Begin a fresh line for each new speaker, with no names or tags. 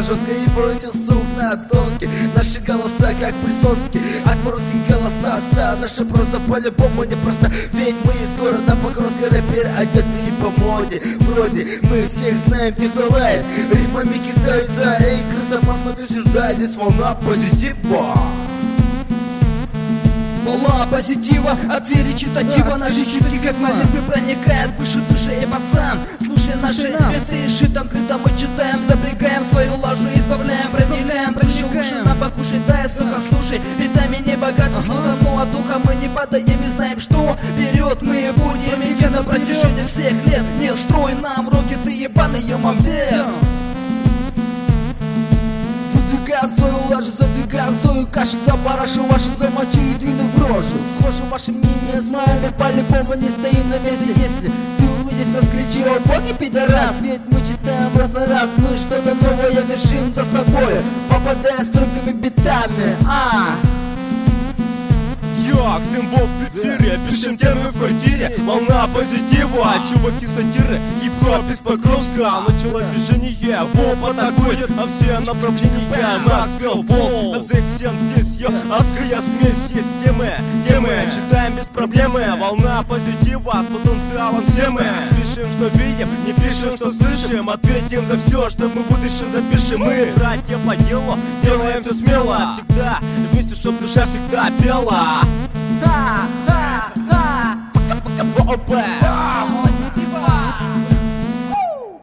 жестко и бросил сук на доски. Наши голоса как присоски, отморозки голоса. Наша проза по-любому не просто, ведь мы из города Покровска, рэперы одетые по моде. Вроде мы всех знаем, те, кто лает, рифмами кидаются. Эй, крыса, посмотри сюда, здесь волна позитива.
Волна позитива, от двери речитатива. Наши чутки как молитвы проникают в выше души. И пацан, слушай наши биты, шитом крытом мы читаем, запрягаем свою ложу, избавляем, проникаем, души уши нам покушай, дай, сука, слушай. Ведами не богаты, словно от духа мы не падаем и знаем, что вперед мы будем идти на протяжении всех лет. Не строй нам руки, ты ебаный мамбер. Выдвигаем свою ложу, задвигаем свою кашу, запорашу вашу, замочу и двину в рожу. Схожу ваше мнение с моими, по-любому не стоим на месте. Если ты увидишь нас, кричи: о боги, пидорас. Ведь мы читаем раз на раз, мы что-то новое вершим за собой, попадая строгими битами.
Йо, Ксенвоп в эфире, пишем темы в квартире. Волна позитива, чуваки сатиры, хип-хоп из Покровска. Начало движение, воп атакует, а все направления. Максвелл, Волк, Азексен здесь, йо, адская смесь. Есть темы, читаем без проблемы. Волна позитива, с потенциалом все мы. Пишем, что видим, не пишем, что слышим. Ответим за все, что мы в будущем запишем. Мы, братья по делу, делаем все смело. Всегда вместе, чтоб душа всегда пела.
Да, да, да.
Fuck,